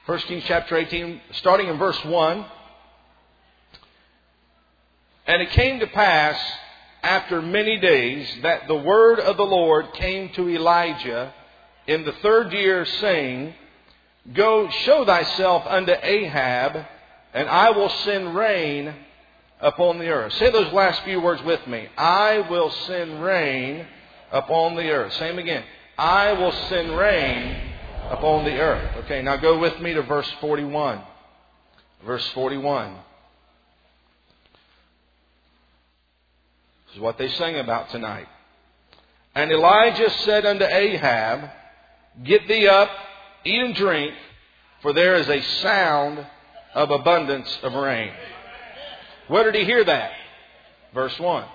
1 Kings chapter 18, starting in verse 1. And it came to pass after many days that the word of the Lord came to Elijah in the 3rd year, saying, Go, show thyself unto Ahab, and I will send rain upon the earth. Say those last few words with me. I will send rain upon the earth. Say them again. I will send rain upon the earth. Okay, now go with me to verse 41. Verse 41. This is what they sang about tonight. And Elijah said unto Ahab, Get thee up, eat and drink, for there is a sound of abundance of rain. Where did he hear that? Verse 1.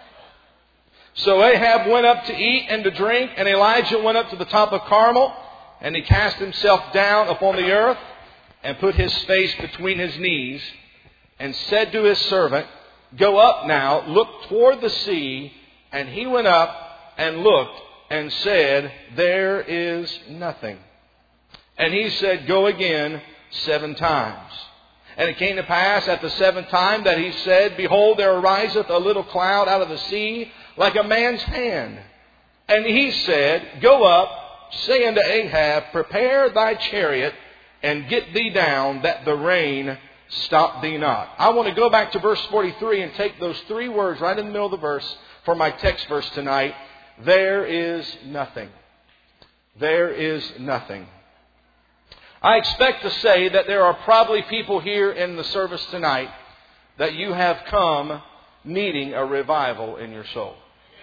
So Ahab went up to eat and to drink, and Elijah went up to the top of Carmel, and he cast himself down upon the earth, and put his face between his knees, and said to his servant, Go up now, look toward the sea. And he went up and looked, and said, There is nothing. And he said, Go again 7 times. And it came to pass at the 7th time that he said, Behold, there ariseth a little cloud out of the sea, like a man's hand. And he said, Go up, say unto Ahab, Prepare thy chariot, and get thee down, that the rain stop thee not. I want to go back to verse 43 and take those 3 words right in the middle of the verse for my text verse tonight. There is nothing. There is nothing. I expect to say that there are probably people here in the service tonight that you have come needing a revival in your soul.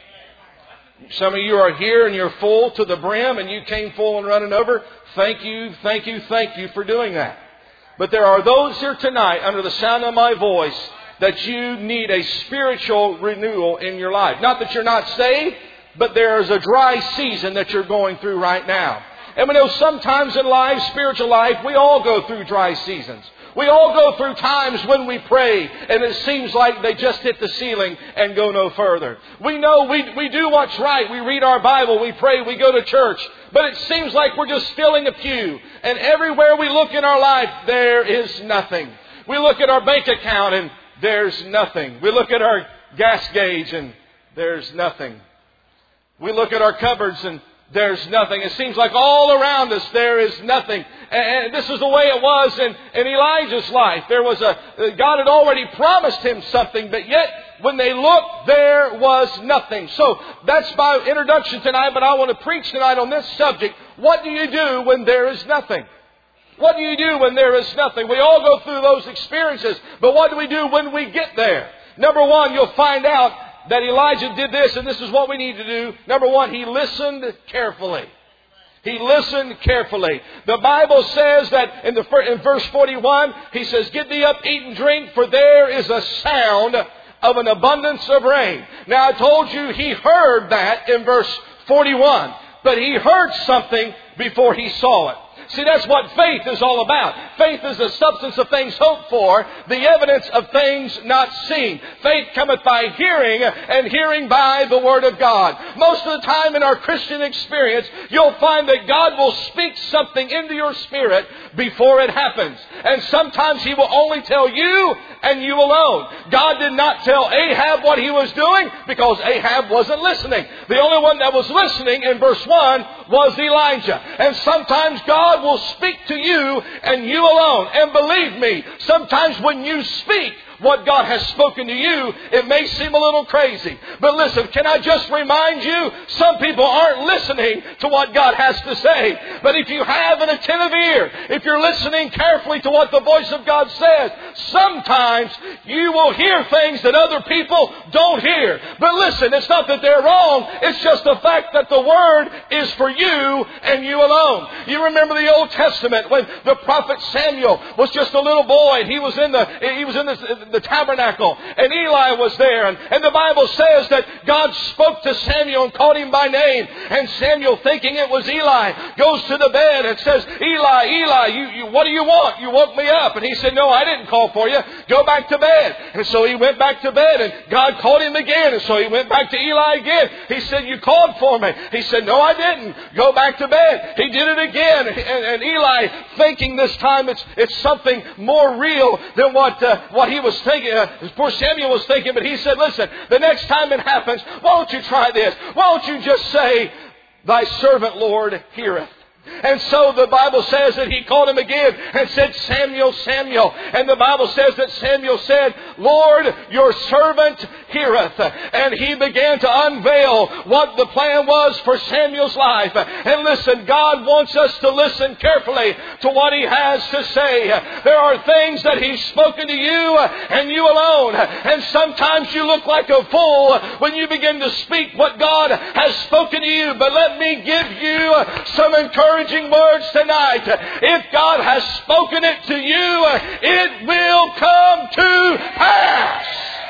Some of you are here and you're full to the brim, and you came full and running over. Thank you, thank you, thank you for doing that. But there are those here tonight under the sound of my voice that you need a spiritual renewal in your life. Not that you're not saved, but there is a dry season that you're going through right now. And we know sometimes in life, spiritual life, we all go through dry seasons. We all go through times when we pray and it seems like they just hit the ceiling and go no further. We know we do what's right. We read our Bible, we pray, we go to church. But it seems like we're just filling a pew. And everywhere we look in our life, there is nothing. We look at our bank account and there's nothing. We look at our gas gauge and there's nothing. We look at our cupboards and there's nothing. It seems like all around us there is nothing. And this is the way it was in Elijah's life. God had already promised him something, but yet when they looked, there was nothing. So that's my introduction tonight, but I want to preach tonight on this subject. What do you do when there is nothing? What do you do when there is nothing? We all go through those experiences, but what do we do when we get there? Number 1, you'll find out that Elijah did this, and this is what we need to do. Number 1, he listened carefully. He listened carefully. The Bible says that in verse 41, he says, Get thee up, eat and drink, for there is a sound of an abundance of rain. Now I told you he heard that in verse 41, but he heard something before he saw it. See, that's what faith is all about. Faith is the substance of things hoped for, the evidence of things not seen. Faith cometh by hearing, and hearing by the Word of God. Most of the time in our Christian experience, you'll find that God will speak something into your spirit before it happens. And sometimes He will only tell you and you alone. God did not tell Ahab what he was doing because Ahab wasn't listening. The only one that was listening in verse 1 was Elijah. And sometimes God will speak to you and you alone. And believe me, sometimes when you speak what God has spoken to you, it may seem a little crazy. But listen, can I just remind you, some people aren't listening to what God has to say. But if you have an attentive ear, if you're listening carefully to what the voice of God says, sometimes you will hear things that other people don't hear. But listen, it's not that they're wrong. It's just the fact that the Word is for you and you alone. You remember the Old Testament when the prophet Samuel was just a little boy and he was in the the tabernacle, and Eli was there. And the Bible says that God spoke to Samuel and called him by name. And Samuel, thinking it was Eli, goes to the bed and says, Eli, Eli, what do you want? You woke me up. And he said, no, I didn't call for you. Go back to bed. And so he went back to bed, and God called him again. And so he went back to Eli again. He said, you called for me. He said, no, I didn't. Go back to bed. He did it again. And Eli, thinking this time it's something more real than what he was thinking, poor Samuel was thinking. But he said, listen, the next time it happens, why don't you try this? Why don't you just say, thy servant, Lord, heareth. And so the Bible says that he called him again and said, Samuel, Samuel. And the Bible says that Samuel said, Lord, your servant heareth. And he began to unveil what the plan was for Samuel's life. And listen, God wants us to listen carefully to what He has to say. There are things that He's spoken to you and you alone. And sometimes you look like a fool when you begin to speak what God has spoken to you. But let me give you some encouragement. Words tonight. If God has spoken it to you, it will come to pass.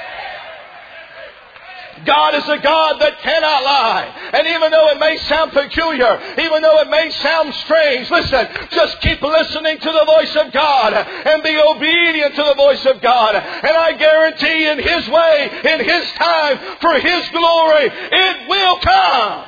God is a God that cannot lie. And even though it may sound peculiar, even though it may sound strange, listen, just keep listening to the voice of God and be obedient to the voice of God. And I guarantee in His way, in His time, for His glory, it will come.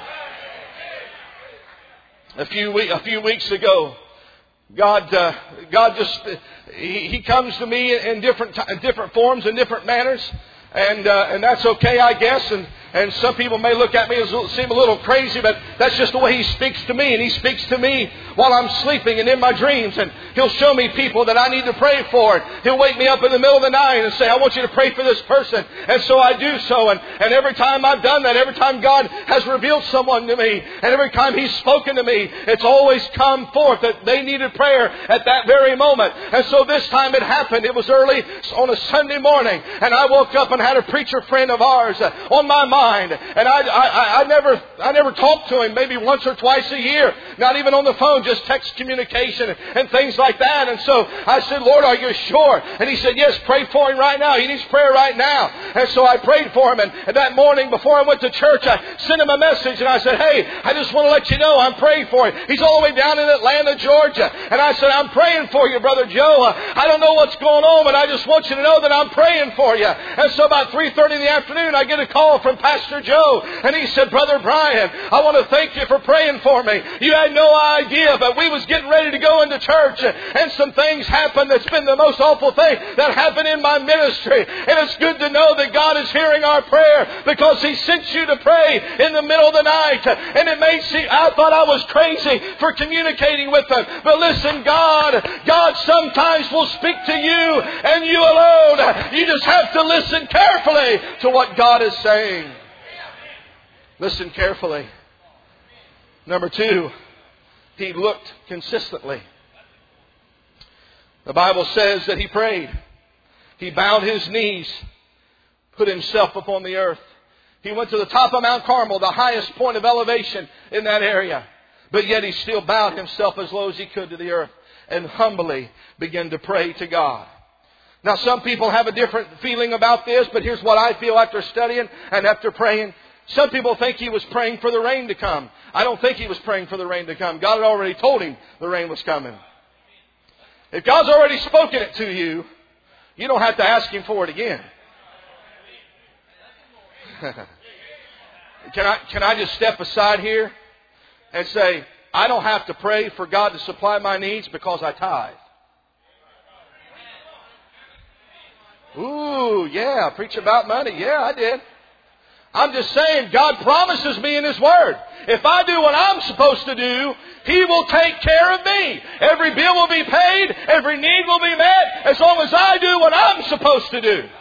A few weeks ago, God just He comes to me in different forms and different manners, and that's okay, I guess. And some people may look at me as seem a little crazy, but that's just the way He speaks to me. And He speaks to me while I'm sleeping and in my dreams. And He'll show me people that I need to pray for. He'll wake me up in the middle of the night and say, I want you to pray for this person. And so I do so. And every time I've done that, every time God has revealed someone to me, and every time He's spoken to me, it's always come forth that they needed prayer at that very moment. And so this time it happened. It was early on a Sunday morning. And I woke up and had a preacher friend of ours on my mind. And I never talked to him maybe once or twice a year. Not even on the phone, just text communication and things like that. And so I said, Lord, are you sure? And he said, yes, pray for him right now. He needs prayer right now. And so I prayed for him. And that morning before I went to church, I sent him a message. And I said, hey, I just want to let you know I'm praying for him. He's all the way down in Atlanta, Georgia. And I said, I'm praying for you, Brother Joe. I don't know what's going on, but I just want you to know that I'm praying for you. And so about 3:30 in the afternoon, I get a call from Pastor Joe, and he said, Brother Brian, I want to thank you for praying for me. You had no idea, but we was getting ready to go into church, and some things happened that's been the most awful thing that happened in my ministry. And it's good to know that God is hearing our prayer, because He sent you to pray in the middle of the night. And it may seem, I thought I was crazy for communicating with them. But listen, God sometimes will speak to you and you alone. You just have to listen carefully to what God is saying. Listen carefully. Number 2, he looked consistently. The Bible says that he prayed. He bowed his knees, put himself upon the earth. He went to the top of Mount Carmel, the highest point of elevation in that area. But yet he still bowed himself as low as he could to the earth and humbly began to pray to God. Now, some people have a different feeling about this, but here's what I feel after studying and after praying. Some people think he was praying for the rain to come. I don't think he was praying for the rain to come. God had already told him the rain was coming. If God's already spoken it to you, you don't have to ask Him for it again. Can I just step aside here and say, I don't have to pray for God to supply my needs because I tithe. Ooh, yeah, preach about money. Yeah, I did. I'm just saying, God promises me in His Word, if I do what I'm supposed to do, He will take care of me. Every bill will be paid. Every need will be met as long as I do what I'm supposed to do.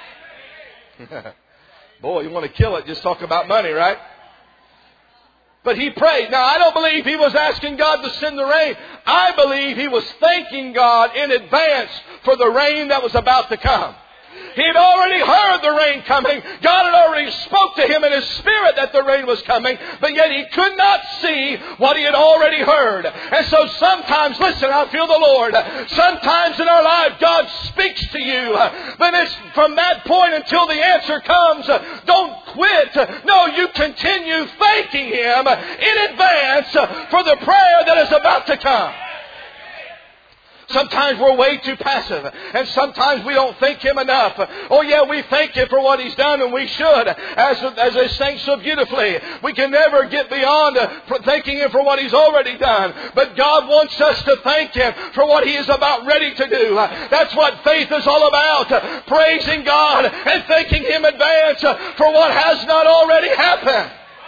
Boy, you want to kill it, just talk about money, right? But he prayed. Now, I don't believe he was asking God to send the rain. I believe he was thanking God in advance for the rain that was about to come. He had already heard the rain coming. God had already spoke to him in his spirit that the rain was coming, but yet he could not see what he had already heard. And so sometimes, listen, I feel the Lord. Sometimes in our life, God speaks to you, but it's from that point until the answer comes. Don't quit. No, you continue thanking Him in advance for the prayer that is about to come. Sometimes we're way too passive, and sometimes we don't thank Him enough. Oh yeah, we thank Him for what He's done, and we should, as they sang so beautifully. We can never get beyond thanking Him for what He's already done. But God wants us to thank Him for what He is about ready to do. That's what faith is all about. Praising God and thanking Him in advance for what has not already happened.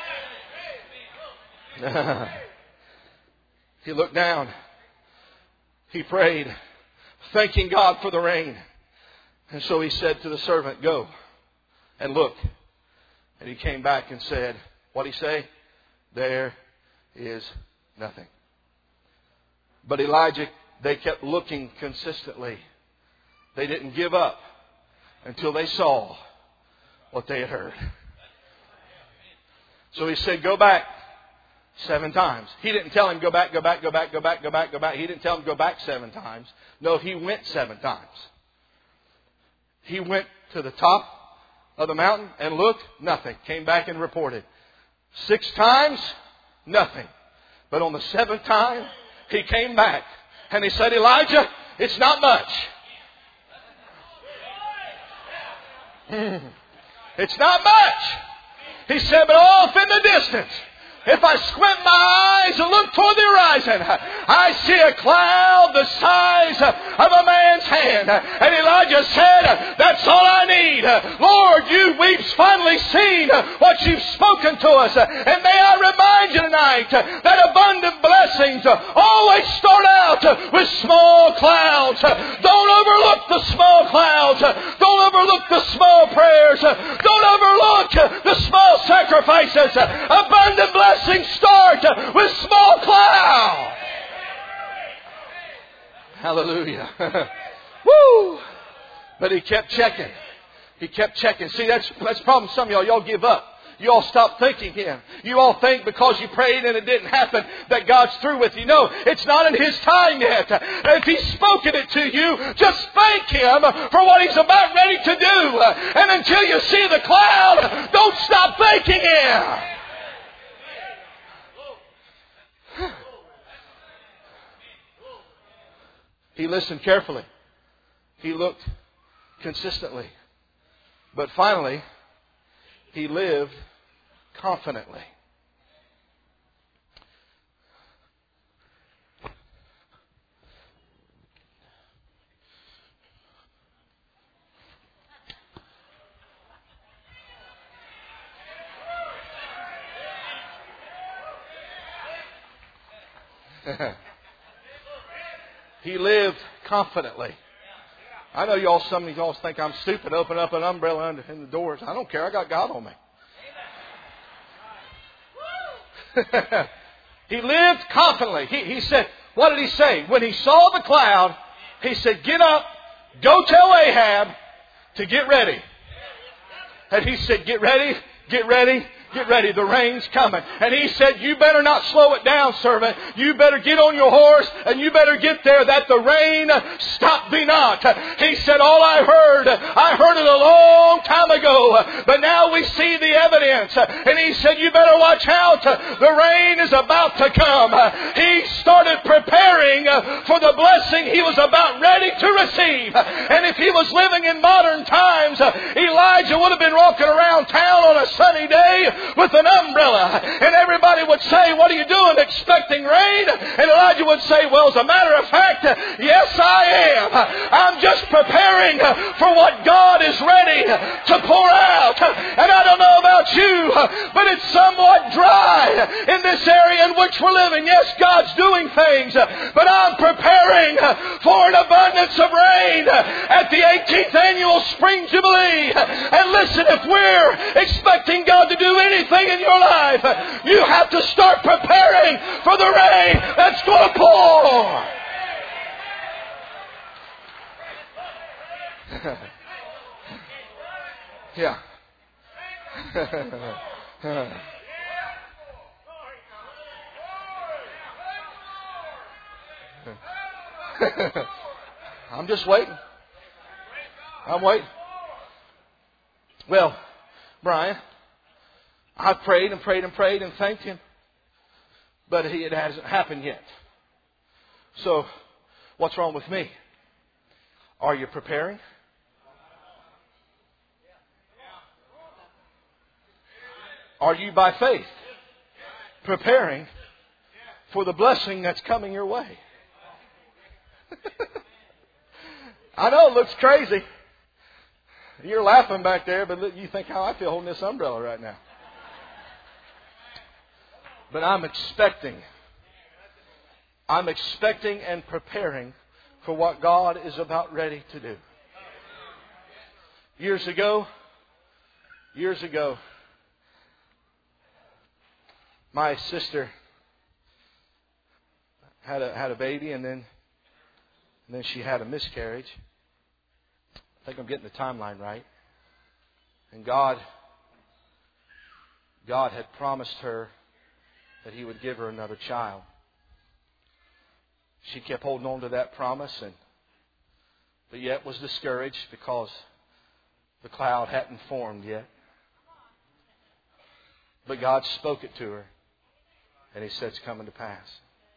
He looked down. He prayed, thanking God for the rain. And so he said to the servant, go and look. And he came back and said, what'd he say? There is nothing. But Elijah, they kept looking consistently. They didn't give up until they saw what they had heard. So he said, go back 7 times. He didn't tell him go back, go back, go back, go back, go back, go back. He didn't tell him go back 7 times. No, he went 7 times. He went to the top of the mountain and looked, nothing. Came back and reported. 6 times, nothing. But on the 7th time, he came back and he said, Elijah, it's not much. It's not much. He said, but off in the distance, if I squint my eyes and look toward the horizon, I see a cloud the size of a man's hand. And Elijah said, that's all I need. Lord, we've finally seen what you've spoken to us. And may I remind you tonight that abundant blessings always start out with small clouds. Don't overlook the small clouds. Don't overlook the small prayers. Don't overlook the small sacrifices. Abundant blessings start with small clouds. Hallelujah. Woo! But he kept checking. He kept checking. See, that's the problem. Some of y'all, y'all give up. You all stop thanking Him. You all think because you prayed and it didn't happen that God's through with you. No, it's not in His time yet. If He's spoken it to you, just thank Him for what He's about ready to do. And until you see the cloud, don't stop thanking Him. He listened carefully. He looked consistently. But finally, he lived confidently. He lived confidently. I know y'all, some of y'all think I'm stupid. Open up an umbrella in the doors. I don't care. I got God on me. He lived confidently. He said, what did he say? When he saw the cloud, he said, get up, go tell Ahab to get ready. And he said, get ready, get ready. Get ready, the rain's coming. And he said, you better not slow it down, servant. You better get on your horse and you better get there that the rain stop thee not. He said, all I heard it a long time ago, but now we see the evidence. And he said, you better watch out. The rain is about to come. He started preparing for the blessing he was about ready to receive. And if he was living in modern times, Elijah would have been walking around town on a sunny day with an umbrella. And everybody would say, what are you doing, expecting rain? And Elijah would say, well, as a matter of fact, yes, I am. I'm just preparing for what God is ready to pour out. And I don't know about you, but it's somewhat dry in this area in which we're living. Yes, God's doing things, but I'm preparing for an abundance of rain at the 18th annual Spring Jubilee. And listen, if we're expecting God to do anything in your life, you have to start preparing for the rain that's going to pour. Yeah. I'm just waiting. I'm waiting. Well, Brian, I've prayed and prayed and prayed and thanked Him, but it hasn't happened yet. So, what's wrong with me? Are you preparing? Are you by faith preparing for the blessing that's coming your way? I know it looks crazy. You're laughing back there, but you think how I feel holding this umbrella right now. But I'm expecting and preparing for what God is about ready to do. Years ago, my sister had a baby, and then she had a miscarriage. I think I'm getting the timeline right. And God had promised her that He would give her another child. She kept holding on to that promise, but yet was discouraged because the cloud hadn't formed yet. But God spoke it to her, and He said it's coming to pass.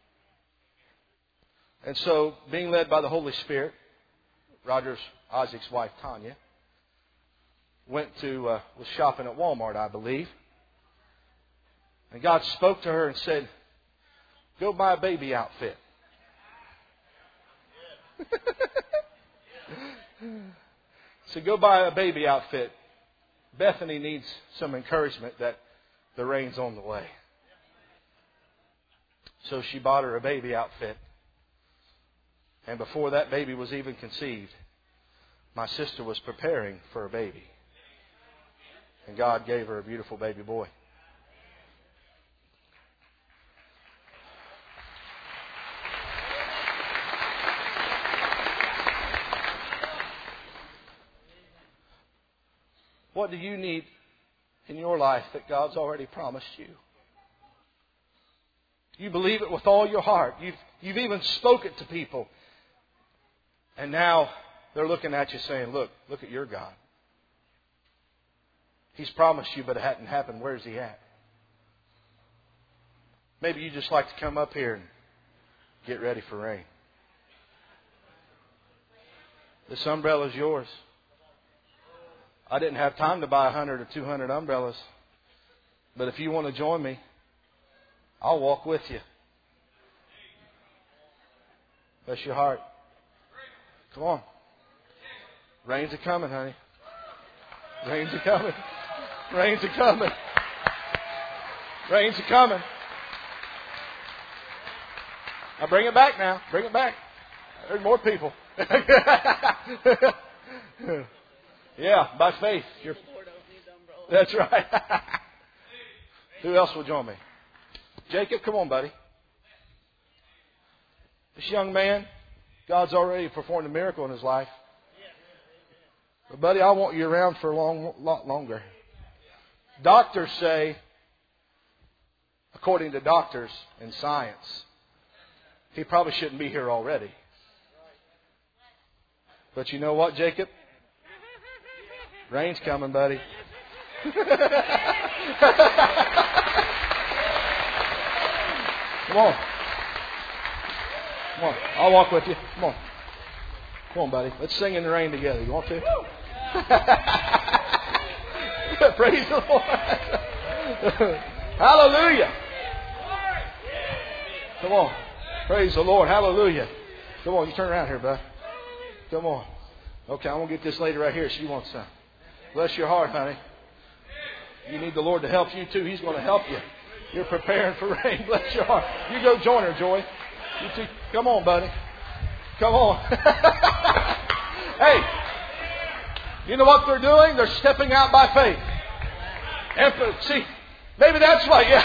And so, being led by the Holy Spirit, Isaac's wife, Tanya, was shopping at Walmart, I believe. And God spoke to her and said, go buy a baby outfit. So go buy a baby outfit. Bethany needs some encouragement that the rain's on the way. So she bought her a baby outfit. And before that baby was even conceived, my sister was preparing for a baby. And God gave her a beautiful baby boy. What do you need in your life that God's already promised you? You believe it with all your heart. You've even spoke it to people. And now they're looking at you saying, look at your God. He's promised you, but it hadn't happened. Where's He at? Maybe you just like to come up here and get ready for rain. This umbrella is yours. I didn't have time to buy 100 or 200 umbrellas. But if you want to join me, I'll walk with you. Bless your heart. Come on. Rains are coming, honey. Rains are coming. Rains are coming. Rains are coming. Now bring it back now. Bring it back. There's more people. Yeah, by faith. That's right. Who else will join me? Jacob, come on, buddy. This young man, God's already performed a miracle in his life. But, buddy, I want you around for a lot longer. Doctors say, according to doctors and science, he probably shouldn't be here already. But you know what, Jacob? Rain's coming, buddy. Come on. Come on. I'll walk with you. Come on. Come on, buddy. Let's sing in the rain together. You want to? Praise the Lord. Hallelujah. Come on. Praise the Lord. Hallelujah. Come on. You turn around here, bud. Come on. Okay, I'm going to get this lady right here. She wants some. Bless your heart, honey. You need the Lord to help you too. He's going to help you. You're preparing for rain. Bless your heart. You go join her, Joy. You too. Come on, buddy. Come on. Hey, you know what they're doing? They're stepping out by faith. And see, maybe that's why. Yeah.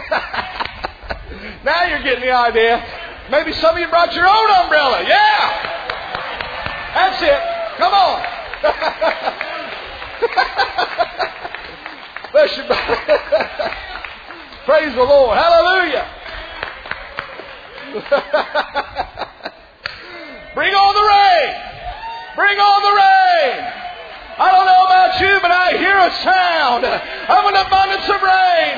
Now you're getting the idea. Maybe some of you brought your own umbrella. Yeah. That's it. Come on. Bless you. Praise the Lord. Hallelujah. Bring on the rain. Bring on the rain. I don't know about you, but I hear a sound of an abundance of rain.